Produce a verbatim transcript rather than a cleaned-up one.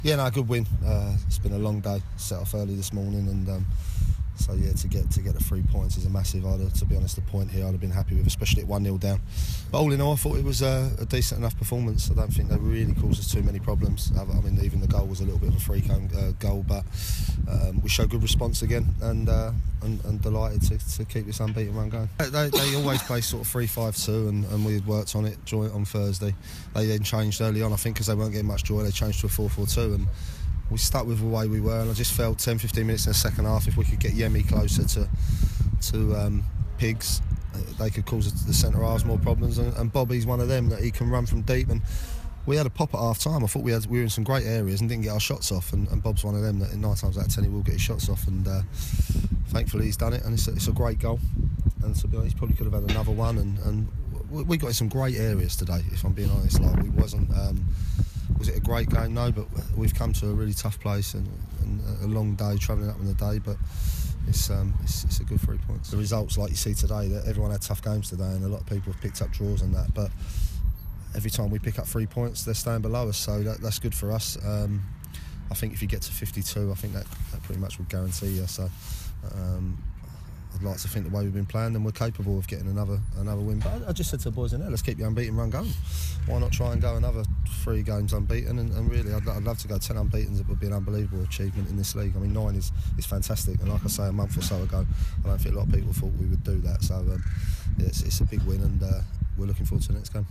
Yeah, no, good win. Uh, it's been a long day. Set off early this morning, and um, so yeah, to get to get the three points is a massive. I'd have, to be honest, the point here I'd have been happy with, especially at one nil down. But all in all, I thought it was a, a decent enough performance. I don't think they really caused us too many problems. I mean, even the goal was a little bit of a freak uh, goal, but um, we showed good response again, and uh, and, and delighted to, to keep this unbeaten run going. They, they always play sort of three five two, and, and we had worked on it joint on Thursday. They then changed early on, I think, because they weren't getting much joy. They changed to a four four two, and we stuck with the way we were, and I just felt ten fifteen minutes in the second half, if we could get Yemi closer to to um, Pigs, they could cause the centre halves more problems, and, and Bobby's one of them that he can run from deep, and we had a pop at half time. I thought we had we were in some great areas and didn't get our shots off, and, and Bob's one of them that in nine times out of ten he will get his shots off, and uh, thankfully he's done it, and it's a, it's a great goal. And to be honest, he probably could have had another one, and, and we got in some great areas today, if I'm being honest. Like, we wasn't um, was it a great game? No, but we've come to a really tough place, and, and a long day travelling up in the day, but it's, um, it's it's a good three points. The results, like you see today, that everyone had tough games today, and a lot of people have picked up draws and that, but every time we pick up three points, they're staying below us, so that, that's good for us. Um, I think if you get to fifty-two, I think that, that pretty much would guarantee you. So um, I'd like to think the way we've been playing, then we're capable of getting another another win. But I, I just said to the boys in there, let's keep the unbeaten run going. Why not try and go another three games unbeaten? And, and really, I'd, I'd love to go ten unbeaten. It would be an unbelievable achievement in this league. I mean, nine is, is fantastic. And like I say, a month or so ago, I don't think a lot of people thought we would do that. So um, yeah, it's, it's a big win, and uh, we're looking forward to the next game.